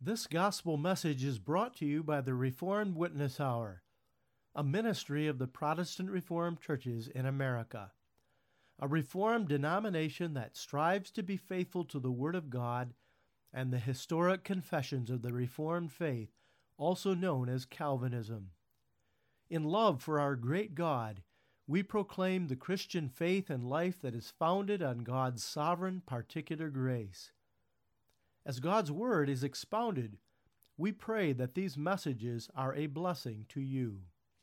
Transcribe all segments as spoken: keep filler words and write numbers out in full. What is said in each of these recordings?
This gospel message is brought to you by the Reformed Witness Hour, a ministry of the Protestant Reformed churches in America, a Reformed denomination that strives to be faithful to the Word of God and the historic confessions of the Reformed faith, also known as Calvinism. In love for our great God, we proclaim the Christian faith and life that is founded on God's sovereign particular grace. As God's Word is expounded, we pray that these messages are a blessing to you.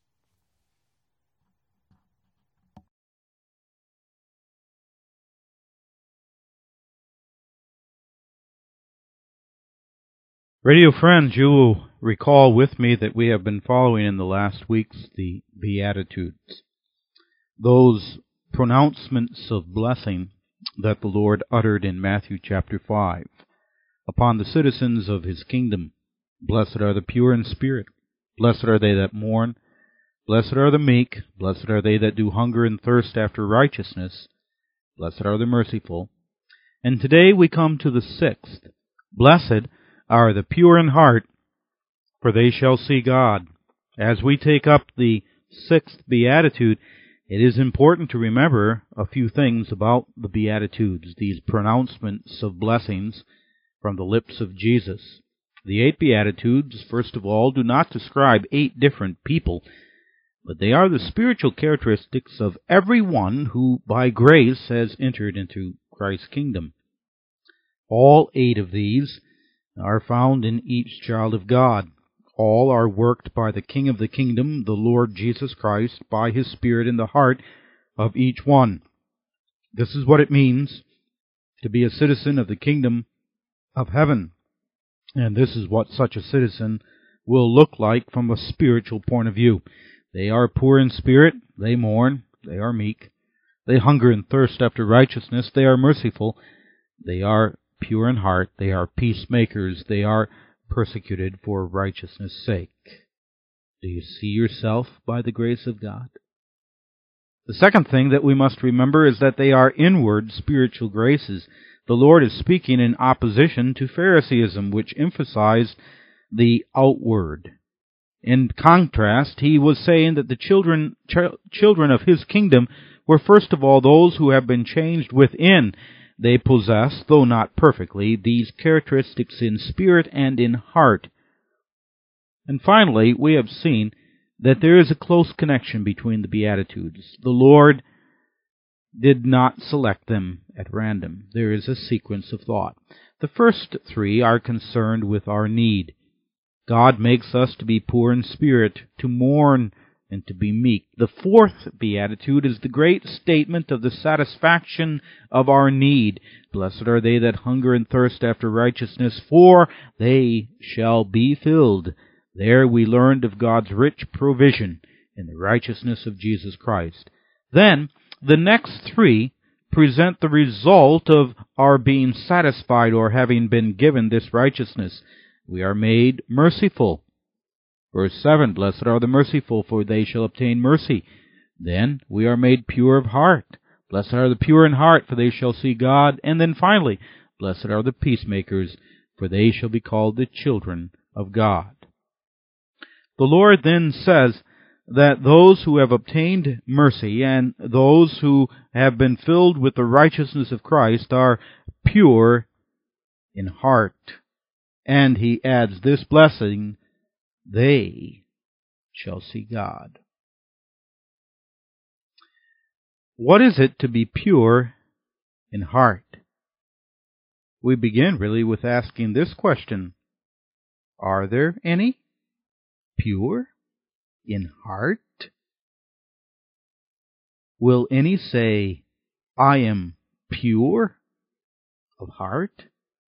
Radio friends, you will recall with me that we have been following in the last weeks the Beatitudes, those pronouncements of blessing that the Lord uttered in Matthew chapter five. Upon the citizens of his kingdom, blessed are the pure in spirit, blessed are they that mourn, blessed are the meek, blessed are they that do hunger and thirst after righteousness, blessed are the merciful. And today we come to the sixth, blessed are the pure in heart, for they shall see God. As we take up the sixth Beatitude, it is important to remember a few things about the Beatitudes, these pronouncements of blessings from the lips of Jesus. The eight Beatitudes, first of all, do not describe eight different people, but they are the spiritual characteristics of every one who, by grace, has entered into Christ's kingdom. All eight of these are found in each child of God. All are worked by the King of the kingdom, the Lord Jesus Christ, by His Spirit in the heart of each one. This is what it means to be a citizen of the kingdom of heaven. And this is what such a citizen will look like from a spiritual point of view. They are poor in spirit, they mourn, they are meek, they hunger and thirst after righteousness, they are merciful, they are pure in heart, they are peacemakers, they are persecuted for righteousness' sake. Do you see yourself by the grace of God? The second thing that we must remember is that they are inward spiritual graces. The Lord is speaking in opposition to Phariseeism, which emphasized the outward. In contrast, He was saying that the children ch- children of His kingdom were first of all those who have been changed within. They possess, though not perfectly, these characteristics in spirit and in heart. And finally, we have seen that there is a close connection between the Beatitudes. The Lord did not select them at random. There is a sequence of thought. The first three are concerned with our need. God makes us to be poor in spirit, to mourn, and to be meek. The fourth Beatitude is the great statement of the satisfaction of our need. Blessed are they that hunger and thirst after righteousness, for they shall be filled. There we learned of God's rich provision in the righteousness of Jesus Christ. Then, the next three present the result of our being satisfied or having been given this righteousness. We are made merciful. Verse seven, blessed are the merciful, for they shall obtain mercy. Then we are made pure of heart. Blessed are the pure in heart, for they shall see God. And then finally, blessed are the peacemakers, for they shall be called the children of God. The Lord then says that those who have obtained mercy and those who have been filled with the righteousness of Christ are pure in heart. And He adds this blessing, they shall see God. What is it to be pure in heart? We begin really with asking this question: are there any pure in heart? Will any say, I am pure of heart?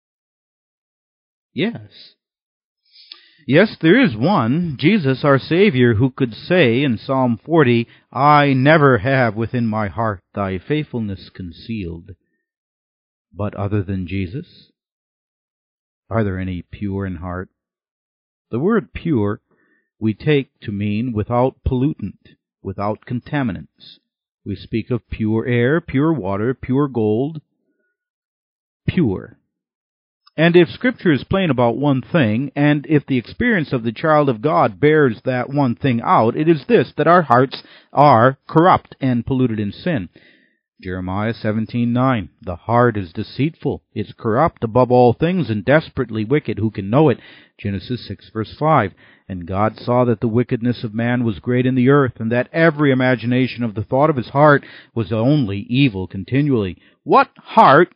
Yes. Yes, there is one, Jesus our Savior, who could say in Psalm forty, I never have within my heart thy faithfulness concealed. But other than Jesus, are there any pure in heart? The word pure we take to mean without pollutant, without contaminants. We speak of pure air, pure water, pure gold, pure. And if Scripture is plain about one thing, and if the experience of the child of God bears that one thing out, it is this, that our hearts are corrupt and polluted in sin. Jeremiah seventeen nine, the heart is deceitful, is corrupt above all things, and desperately wicked. Who can know it? Genesis six verse five, and God saw that the wickedness of man was great in the earth, and that every imagination of the thought of his heart was only evil continually. What heart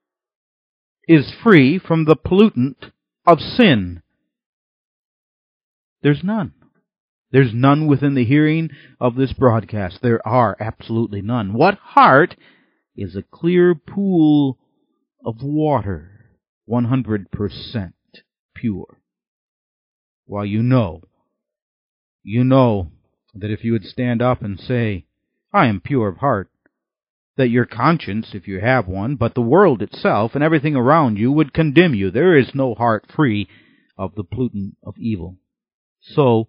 is free from the pollutant of sin? There's none. There's none within the hearing of this broadcast. There are absolutely none. What heart is a clear pool of water, one hundred percent pure? Well, you know, you know that if you would stand up and say, I am pure of heart, that your conscience, if you have one, but the world itself and everything around you would condemn you. There is no heart free of the pollutant of evil. So,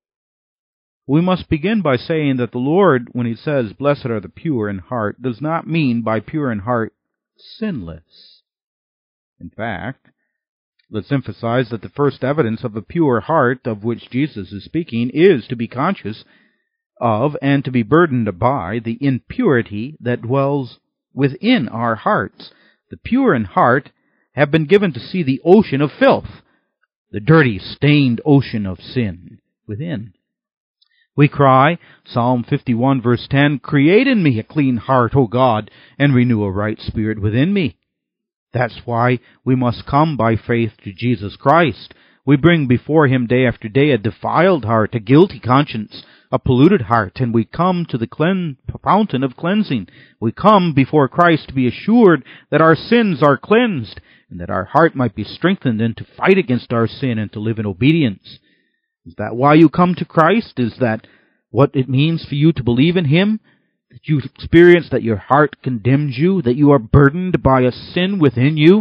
we must begin by saying that the Lord, when He says, blessed are the pure in heart, does not mean by pure in heart sinless. In fact, let's emphasize that the first evidence of a pure heart of which Jesus is speaking is to be conscious of and to be burdened by the impurity that dwells within our hearts. The pure in heart have been given to see the ocean of filth, the dirty, stained ocean of sin within. We cry, Psalm fifty-one verse ten, create in me a clean heart, O God, and renew a right spirit within me. That's why we must come by faith to Jesus Christ. We bring before Him day after day a defiled heart, a guilty conscience, a polluted heart, and we come to the clean, fountain of cleansing. We come before Christ to be assured that our sins are cleansed, and that our heart might be strengthened and to fight against our sin and to live in obedience. Is that why you come to Christ? Is that what it means for you to believe in Him? That you experience that your heart condemns you, that you are burdened by a sin within you?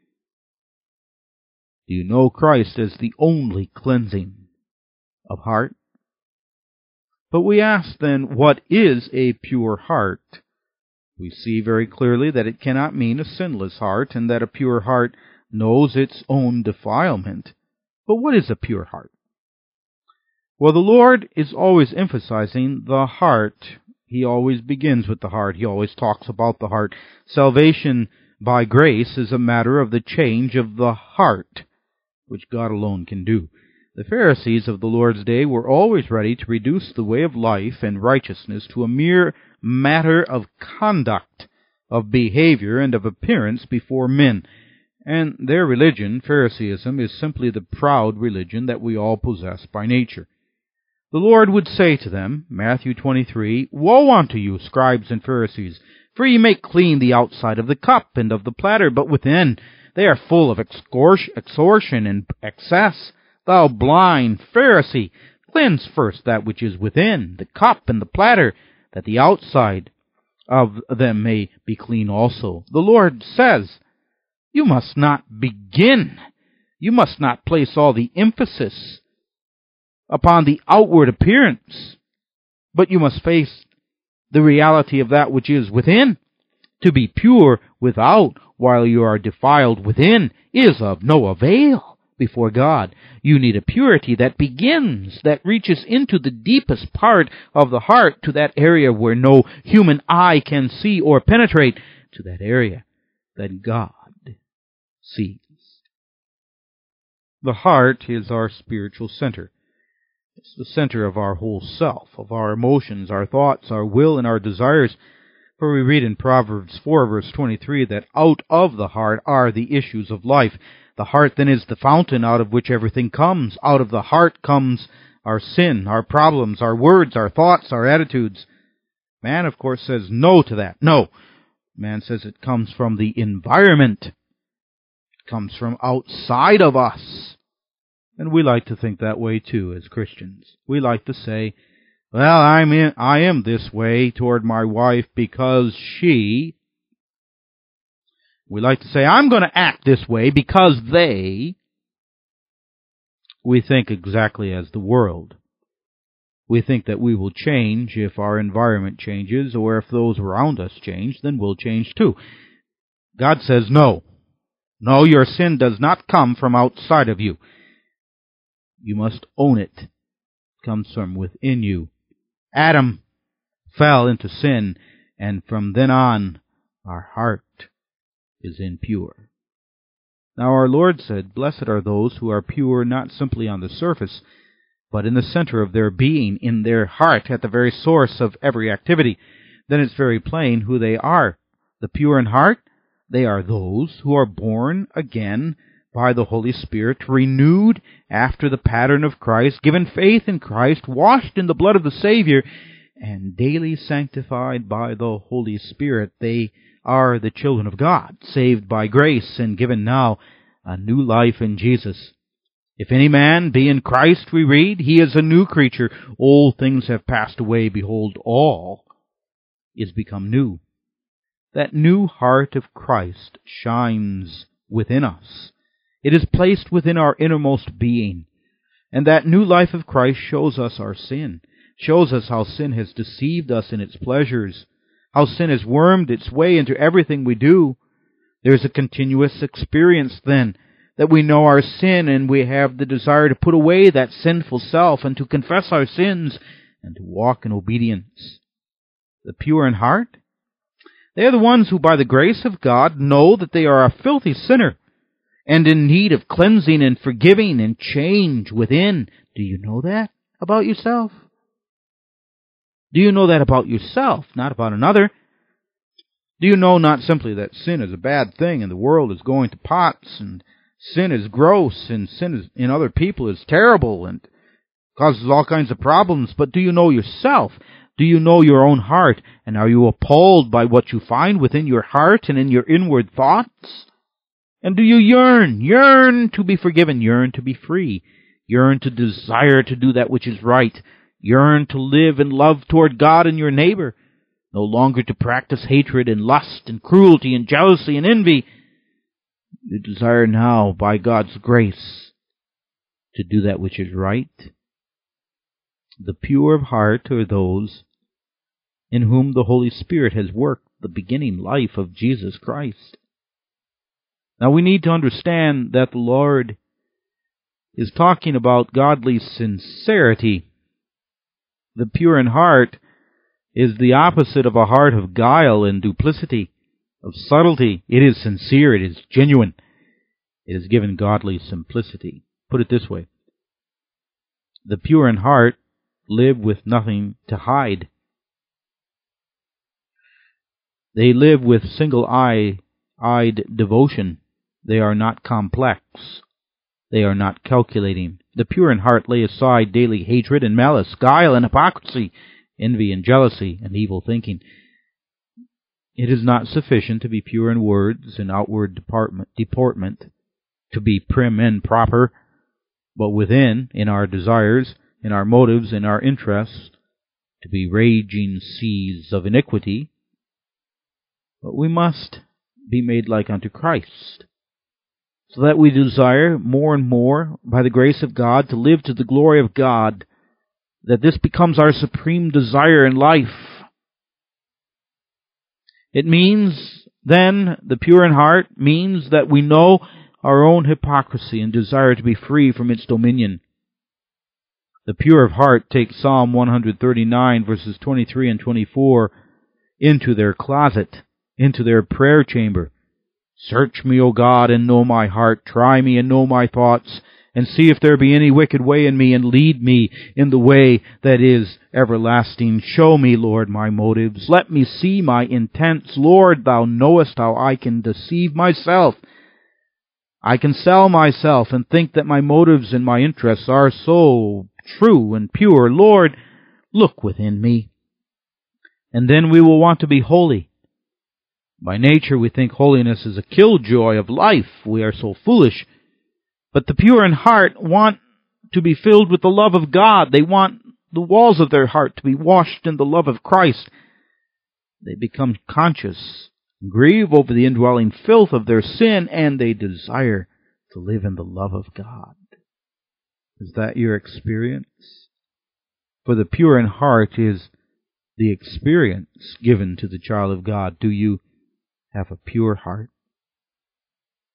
Do you know Christ as the only cleansing of heart? But we ask then, what is a pure heart? We see very clearly that it cannot mean a sinless heart, and that a pure heart knows its own defilement. But what is a pure heart? Well, the Lord is always emphasizing the heart. He always begins with the heart. He always talks about the heart. Salvation by grace is a matter of the change of the heart, which God alone can do. The Pharisees of the Lord's day were always ready to reduce the way of life and righteousness to a mere matter of conduct, of behavior, and of appearance before men. And their religion, Pharisaism, is simply the proud religion that we all possess by nature. The Lord would say to them, Matthew twenty-three, Woe unto you, scribes and Pharisees, for ye make clean the outside of the cup and of the platter, but within they are full of extortion and excess. Thou blind Pharisee, cleanse first that which is within, the cup and the platter, that the outside of them may be clean also. The Lord says, you must not begin, you must not place all the emphasis upon the outward appearance, but you must face the reality of that which is within. To be pure without, while you are defiled within, is of no avail before God. You need a purity that begins, that reaches into the deepest part of the heart, to that area where no human eye can see or penetrate, to that area that God sees. The heart is our spiritual center. It's the center of our whole self, of our emotions, our thoughts, our will, and our desires. For we read in Proverbs four, verse twenty-three, that out of the heart are the issues of life. The heart then is the fountain out of which everything comes. Out of the heart comes our sin, our problems, our words, our thoughts, our attitudes. Man, of course, says no to that. No. Man says it comes from the environment. It comes from outside of us. And we like to think that way too as Christians. We like to say, well, I'm in, I am this way toward my wife because she... We like to say, I'm going to act this way because they... We think exactly as the world. We think that we will change if our environment changes, or if those around us change, then we'll change too. God says no. No, your sin does not come from outside of you. You must own it. It comes from within you. Adam fell into sin, and from then on, our heart is impure. Now our Lord said, "Blessed are those who are pure, not simply on the surface, but in the center of their being, in their heart, at the very source of every activity." Then it's very plain who they are. The pure in heart, they are those who are born again by the Holy Spirit, renewed after the pattern of Christ, given faith in Christ, washed in the blood of the Savior, and daily sanctified by the Holy Spirit. They are the children of God, saved by grace and given now a new life in Jesus. If any man be in Christ, we read, he is a new creature. Old things have passed away. Behold, all is become new. That new heart of Christ shines within us. It is placed within our innermost being. And that new life of Christ shows us our sin, shows us how sin has deceived us in its pleasures, how sin has wormed its way into everything we do. There's a continuous experience then that we know our sin, and we have the desire to put away that sinful self and to confess our sins and to walk in obedience. The pure in heart, they are the ones who by the grace of God know that they are a filthy sinner and in need of cleansing and forgiving and change within. Do you know that about yourself? Do you know that about yourself, not about another? Do you know not simply that sin is a bad thing and the world is going to pots and sin is gross and sin is, in other people is terrible and causes all kinds of problems, but do you know yourself? Do you know your own heart? And are you appalled by what you find within your heart and in your inward thoughts? And do you yearn, yearn to be forgiven, yearn to be free, yearn to desire to do that which is right, yearn to live in love toward God and your neighbor, no longer to practice hatred and lust and cruelty and jealousy and envy? You desire now, by God's grace, to do that which is right. The pure of heart are those in whom the Holy Spirit has worked the beginning life of Jesus Christ. Now we need to understand that the Lord is talking about godly sincerity. The pure in heart is the opposite of a heart of guile and duplicity, of subtlety. It is sincere, it is genuine. It is given godly simplicity. Put it this way. The pure in heart live with nothing to hide. They live with single-eyed devotion. They are not complex. They are not calculating. The pure in heart lay aside daily hatred and malice, guile and hypocrisy, envy and jealousy and evil thinking. It is not sufficient to be pure in words and outward deportment, deportment, to be prim and proper, but within, in our desires, in our motives, in our interests, to be raging seas of iniquity. But we must be made like unto Christ, so that we desire more and more, by the grace of God, to live to the glory of God, that this becomes our supreme desire in life. It means, then, the pure in heart means that we know our own hypocrisy and desire to be free from its dominion. The pure of heart take Psalm one thirty-nine, verses twenty-three and twenty-four, into their closet, into their prayer chamber. Search me, O God, and know my heart. Try me and know my thoughts, and see if there be any wicked way in me, and lead me in the way that is everlasting. Show me, Lord, my motives. Let me see my intents. Lord, thou knowest how I can deceive myself. I can sell myself and think that my motives and my interests are so true and pure. Lord, look within me. And then we will want to be holy. By nature, we think holiness is a killjoy of life. We are so foolish. But the pure in heart want to be filled with the love of God. They want the walls of their heart to be washed in the love of Christ. They become conscious, grieve over the indwelling filth of their sin, and they desire to live in the love of God. Is that your experience? For the pure in heart is the experience given to the child of God. Do you have a pure heart?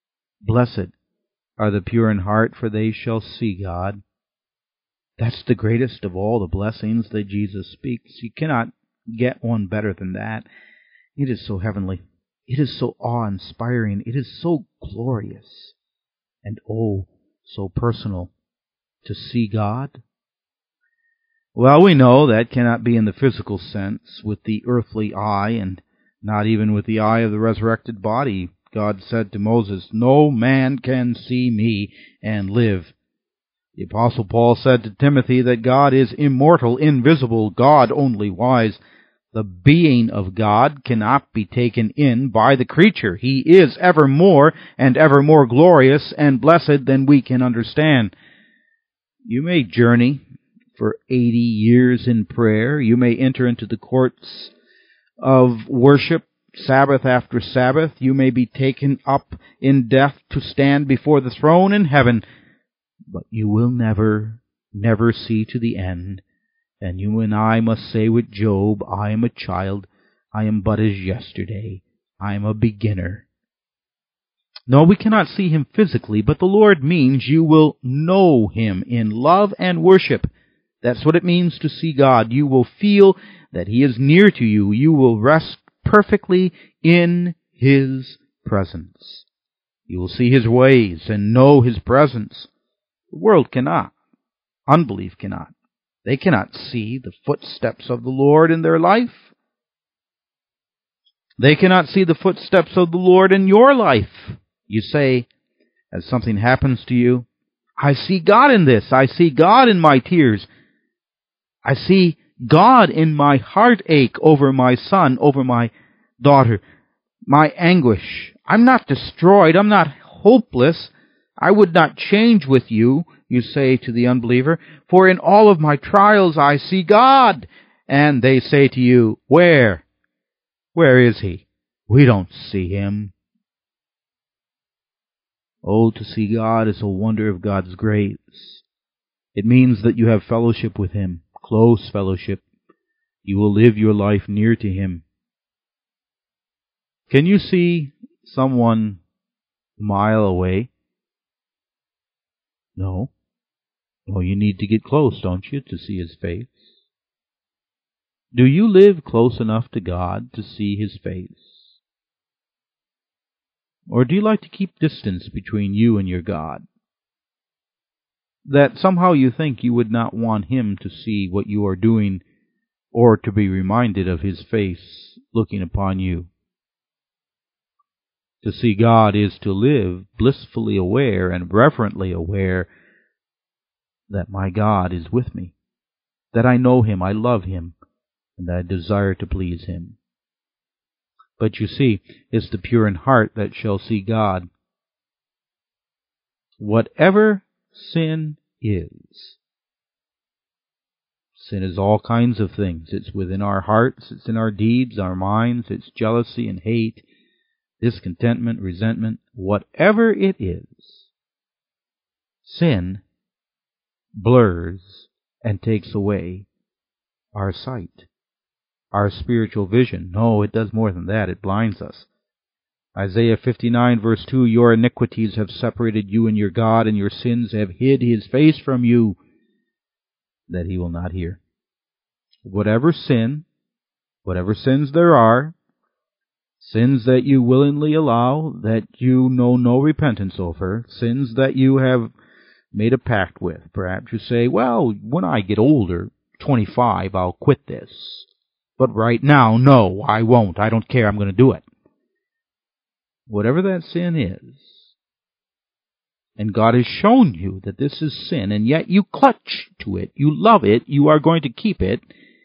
Blessed are the pure in heart, for they shall see God. That's the greatest of all the blessings that Jesus speaks. You cannot get one better than that. It is so heavenly. It is so awe-inspiring. It is so glorious. And oh, so personal. To see God? Well, we know that cannot be in the physical sense, with the earthly eye, and not even with the eye of the resurrected body. God said to Moses, "No man can see me and live." The Apostle Paul said to Timothy that God is immortal, invisible, God only wise. The being of God cannot be taken in by the creature. He is ever more and ever more glorious and blessed than we can understand. You may journey for eighty years in prayer. You may enter into the courts of worship Sabbath after Sabbath. You may be taken up in death to stand before the throne in heaven. But you will never, never see to the end. And you and I must say with Job, "I am a child. I am but as yesterday. I am a beginner." No, we cannot see him physically, but the Lord means you will know him in love and worship. That's what it means to see God. You will feel that he is near to you. You will rest perfectly in his presence. You will see his ways and know his presence. The world cannot. Unbelief cannot. They cannot see the footsteps of the Lord in their life. They cannot see the footsteps of the Lord in your life. You say, as something happens to you, "I see God in this. I see God in my tears. I see God in my heartache over my son, over my daughter, my anguish. I'm not destroyed. I'm not hopeless. I would not change with you," you say to the unbeliever, "for in all of my trials I see God." And they say to you, "Where? Where is he? We don't see him." Oh, to see God is a wonder of God's grace. It means that you have fellowship with him, close fellowship. You will live your life near to him. Can you see someone a mile away? No. No, you need to get close, don't you, to see his face? Do you live close enough to God to see his face? Or do you like to keep distance between you and your God? That somehow you think you would not want him to see what you are doing or to be reminded of his face looking upon you. To see God is to live blissfully aware and reverently aware that my God is with me, that I know him, I love him, and I desire to please him. But you see, it's the pure in heart that shall see God. Whatever sin is, sin is all kinds of things. It's within our hearts, it's in our deeds, our minds, it's jealousy and hate, discontentment, resentment, whatever it is. Sin blurs and takes away our sight, our spiritual vision. No, it does more than that. It blinds us. Isaiah fifty-nine, verse two, "Your iniquities have separated you and your God, and your sins have hid his face from you, that he will not hear." Whatever sin, whatever sins there are, sins that you willingly allow, that you know no repentance over, sins that you have made a pact with. Perhaps you say, "Well, when I get older, twenty-five, I'll quit this. But right now, no, I won't. I don't care. I'm going to do it." Whatever that sin is, and God has shown you that this is sin, and yet you clutch to it, you love it, you are going to keep it,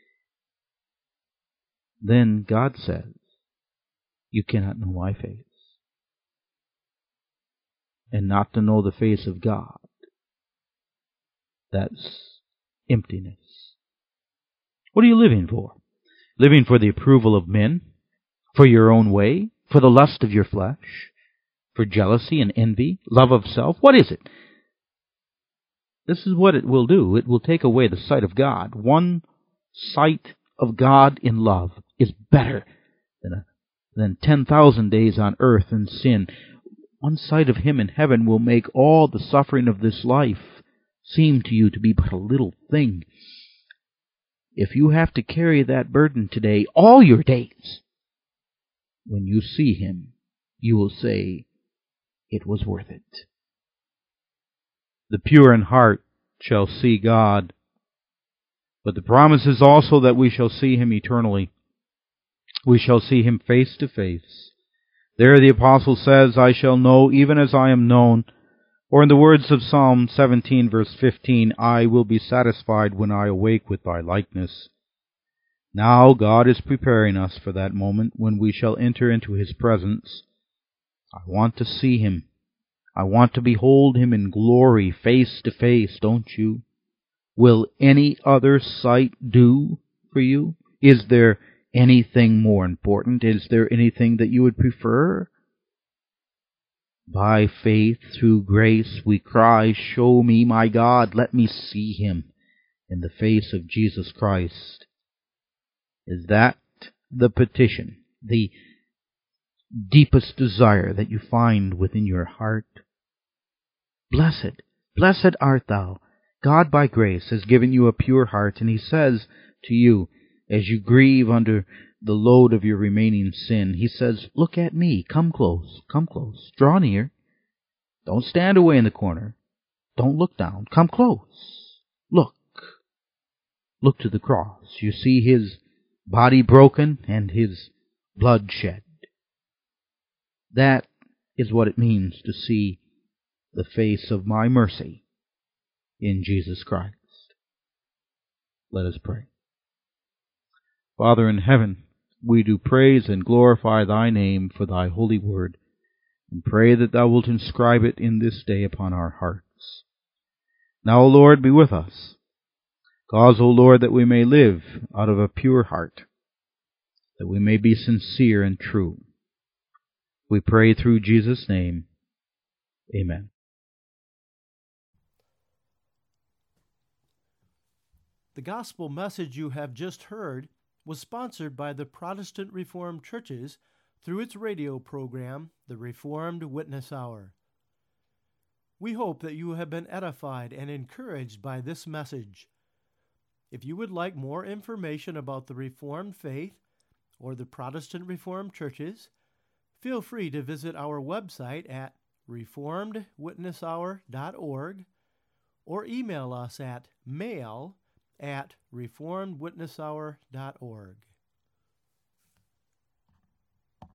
then God says, "You cannot know my face." And not to know the face of God, that's emptiness. What are you living for? Living for the approval of men? For your own way? For the lust of your flesh? For jealousy and envy? Love of self? What is it? This is what it will do. It will take away the sight of God. One sight of God in love is better than a, than ten thousand days on earth in sin. one sight of him in heaven will make all the suffering of this life seem to you to be but a little thing. If you have to carry that burden today, all your days, when you see him, you will say, it was worth it. The pure in heart shall see God, but the promise is also that we shall see him eternally. We shall see him face to face. There the apostle says, I shall know even as I am known. Or in the words of Psalm seventeen, verse fifteen, I will be satisfied when I awake with thy likeness. Now God is preparing us for that moment when we shall enter into his presence. I want to see him. I want to behold him in glory, face to face, don't you? Will any other sight do for you? Is there anything more important? Is there anything that you would prefer? By faith, through grace, we cry, show me my God, let me see him in the face of Jesus Christ. Is that the petition, the deepest desire that you find within your heart? Blessed, blessed art thou. God by grace has given you a pure heart, and he says to you, as you grieve under the load of your remaining sin, he says, look at me, come close, come close, draw near. Don't stand away in the corner. Don't look down, come close. Look. Look to the cross. You see his body broken and his blood shed. That is what it means to see the face of my mercy in Jesus Christ. Let us pray. Father in heaven, we do praise and glorify thy name for thy holy word, and pray that thou wilt inscribe it in this day upon our hearts. Now, O Lord, be with us. Cause, O Lord, that we may live out of a pure heart, that we may be sincere and true. We pray through Jesus' name. Amen. The gospel message you have just heard was sponsored by the Protestant Reformed Churches through its radio program, the Reformed Witness Hour. We hope that you have been edified and encouraged by this message. If you would like more information about the Reformed faith or the Protestant Reformed Churches, feel free to visit our website at reformed witness hour dot org or email us at mail at reformed witness hour dot org.